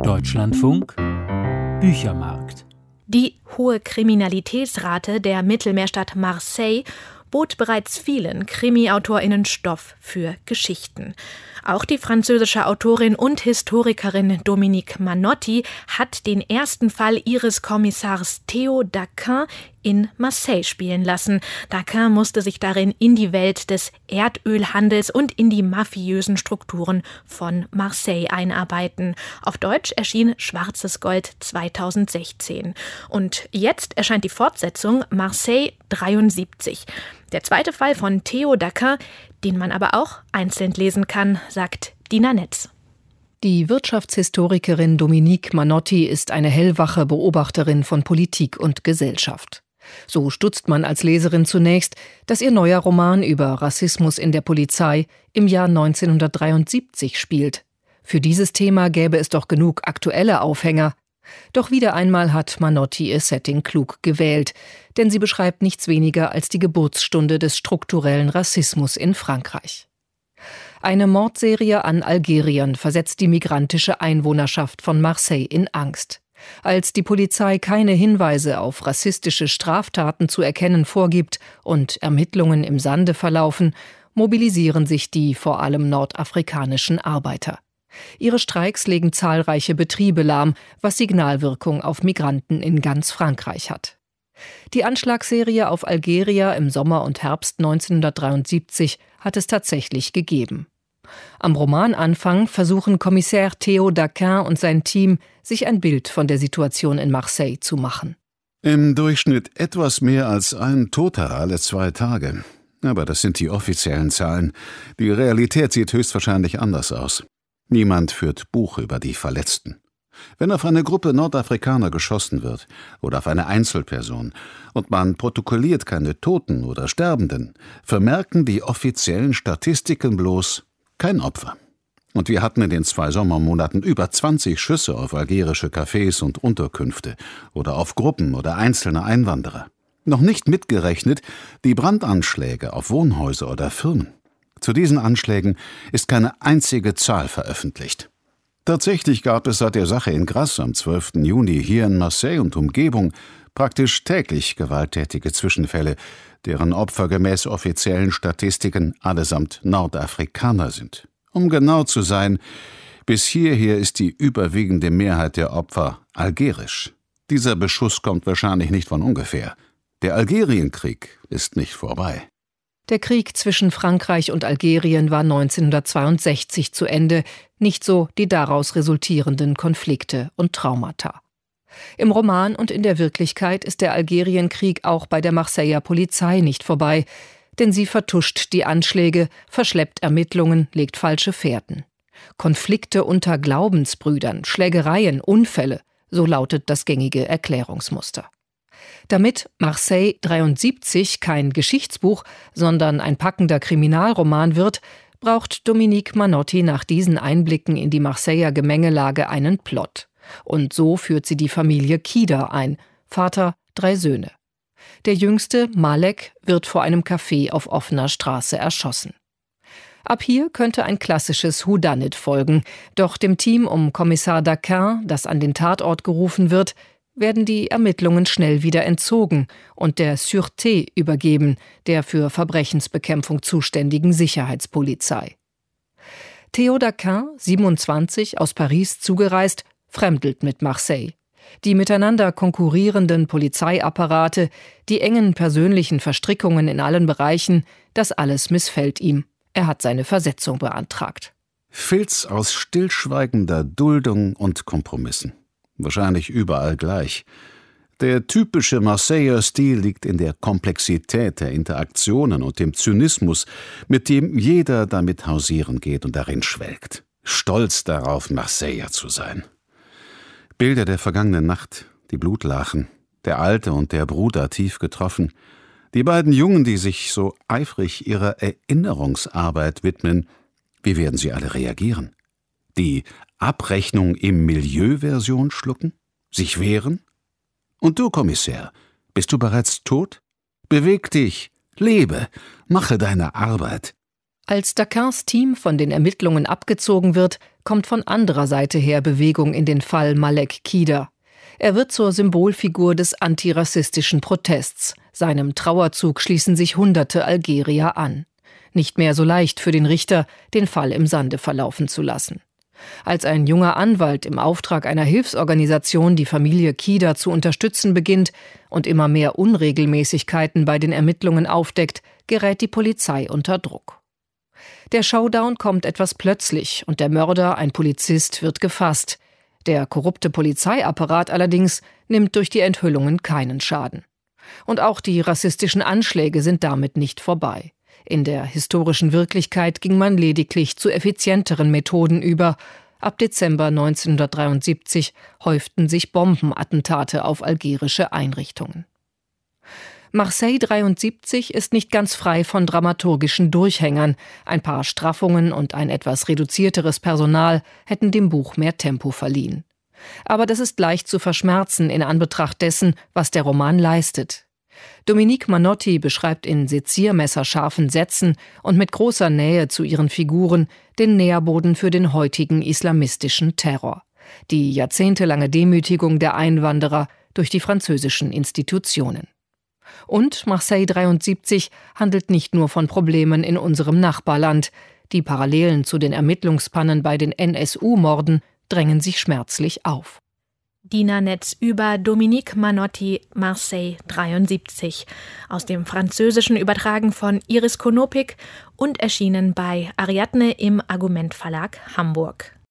Deutschlandfunk Büchermarkt. Die hohe Kriminalitätsrate der Mittelmeerstadt Marseille bot bereits vielen KrimiautorInnen Stoff für Geschichten. Auch die französische Autorin und Historikerin Dominique Manotti hat den ersten Fall ihres Kommissars Theo Daquin in Marseille spielen lassen. Daquin musste sich darin in die Welt des Erdölhandels und in die mafiösen Strukturen von Marseille einarbeiten. Auf Deutsch erschien Schwarzes Gold 2016. Und jetzt erscheint die Fortsetzung Marseille 73. Der zweite Fall von Theo Daquin, den man aber auch einzeln lesen kann, sagt Dina Netz. Die Wirtschaftshistorikerin Dominique Manotti ist eine hellwache Beobachterin von Politik und Gesellschaft. So stutzt man als Leserin zunächst, dass ihr neuer Roman über Rassismus in der Polizei im Jahr 1973 spielt. Für dieses Thema gäbe es doch genug aktuelle Aufhänger. Doch wieder einmal hat Manotti ihr Setting klug gewählt, denn sie beschreibt nichts weniger als die Geburtsstunde des strukturellen Rassismus in Frankreich. Eine Mordserie an Algeriern versetzt die migrantische Einwohnerschaft von Marseille in Angst. Als die Polizei keine Hinweise auf rassistische Straftaten zu erkennen vorgibt und Ermittlungen im Sande verlaufen, mobilisieren sich die vor allem nordafrikanischen Arbeiter. Ihre Streiks legen zahlreiche Betriebe lahm, was Signalwirkung auf Migranten in ganz Frankreich hat. Die Anschlagsserie auf Algerier im Sommer und Herbst 1973 hat es tatsächlich gegeben. Am Romananfang versuchen Kommissar Theo Daquin und sein Team, sich ein Bild von der Situation in Marseille zu machen. Im Durchschnitt etwas mehr als ein Toter alle 2 Tage. Aber das sind die offiziellen Zahlen. Die Realität sieht höchstwahrscheinlich anders aus. Niemand führt Buch über die Verletzten. Wenn auf eine Gruppe Nordafrikaner geschossen wird oder auf eine Einzelperson und man protokolliert keine Toten oder Sterbenden, vermerken die offiziellen Statistiken bloß kein Opfer. Und wir hatten in den 2 Sommermonaten über 20 Schüsse auf algerische Cafés und Unterkünfte oder auf Gruppen oder einzelne Einwanderer. Noch nicht mitgerechnet die Brandanschläge auf Wohnhäuser oder Firmen. Zu diesen Anschlägen ist keine einzige Zahl veröffentlicht. Tatsächlich gab es seit der Sache in Grasse am 12. Juni hier in Marseille und Umgebung praktisch täglich gewalttätige Zwischenfälle, deren Opfer gemäß offiziellen Statistiken allesamt Nordafrikaner sind. Um genau zu sein, bis hierher ist die überwiegende Mehrheit der Opfer algerisch. Dieser Beschuss kommt wahrscheinlich nicht von ungefähr. Der Algerienkrieg ist nicht vorbei. Der Krieg zwischen Frankreich und Algerien war 1962 zu Ende, nicht so die daraus resultierenden Konflikte und Traumata. Im Roman und in der Wirklichkeit ist der Algerienkrieg auch bei der Marseiller Polizei nicht vorbei, denn sie vertuscht die Anschläge, verschleppt Ermittlungen, legt falsche Fährten. Konflikte unter Glaubensbrüdern, Schlägereien, Unfälle, so lautet das gängige Erklärungsmuster. Damit Marseille 73 kein Geschichtsbuch, sondern ein packender Kriminalroman wird, braucht Dominique Manotti nach diesen Einblicken in die Marseiller Gemengelage einen Plot. Und so führt sie die Familie Kida ein, Vater, 3 Söhne. Der jüngste, Malek, wird vor einem Café auf offener Straße erschossen. Ab hier könnte ein klassisches Whodunit folgen, doch dem Team um Kommissar Daquin, das an den Tatort gerufen wird, werden die Ermittlungen schnell wieder entzogen und der Sûreté übergeben, der für Verbrechensbekämpfung zuständigen Sicherheitspolizei. Theo Daquin, 27, aus Paris zugereist, fremdelt mit Marseille. Die miteinander konkurrierenden Polizeiapparate, die engen persönlichen Verstrickungen in allen Bereichen, das alles missfällt ihm. Er hat seine Versetzung beantragt. Filz aus stillschweigender Duldung und Kompromissen. Wahrscheinlich überall gleich. Der typische Marseiller Stil liegt in der Komplexität der Interaktionen und dem Zynismus, mit dem jeder damit hausieren geht und darin schwelgt. Stolz darauf, Marseiller zu sein. Bilder der vergangenen Nacht, die Blutlachen, der Alte und der Bruder tief getroffen, die beiden Jungen, die sich so eifrig ihrer Erinnerungsarbeit widmen, wie werden sie alle reagieren? Die Abrechnung im Milieu-Version schlucken? Sich wehren? Und du, Kommissär, bist du bereits tot? Beweg dich, lebe, mache deine Arbeit. Als Daquins Team von den Ermittlungen abgezogen wird, kommt von anderer Seite her Bewegung in den Fall Malek Kida. Er wird zur Symbolfigur des antirassistischen Protests. Seinem Trauerzug schließen sich Hunderte Algerier an. Nicht mehr so leicht für den Richter, den Fall im Sande verlaufen zu lassen. Als ein junger Anwalt im Auftrag einer Hilfsorganisation die Familie Kida zu unterstützen beginnt und immer mehr Unregelmäßigkeiten bei den Ermittlungen aufdeckt, gerät die Polizei unter Druck. Der Showdown kommt etwas plötzlich und der Mörder, ein Polizist, wird gefasst. Der korrupte Polizeiapparat allerdings nimmt durch die Enthüllungen keinen Schaden. Und auch die rassistischen Anschläge sind damit nicht vorbei. In der historischen Wirklichkeit ging man lediglich zu effizienteren Methoden über. Ab Dezember 1973 häuften sich Bombenattentate auf algerische Einrichtungen. Marseille 73 ist nicht ganz frei von dramaturgischen Durchhängern. Ein paar Straffungen und ein etwas reduzierteres Personal hätten dem Buch mehr Tempo verliehen. Aber das ist leicht zu verschmerzen in Anbetracht dessen, was der Roman leistet. Dominique Manotti beschreibt in seziermesserscharfen Sätzen und mit großer Nähe zu ihren Figuren den Nährboden für den heutigen islamistischen Terror. Die jahrzehntelange Demütigung der Einwanderer durch die französischen Institutionen. Und Marseille 73 handelt nicht nur von Problemen in unserem Nachbarland. Die Parallelen zu den Ermittlungspannen bei den NSU-Morden drängen sich schmerzlich auf. Dina-Netz über Dominique Manotti, Marseille 73, aus dem Französischen übertragen von Iris Konopik und erschienen bei Ariadne im Argument Verlag Hamburg.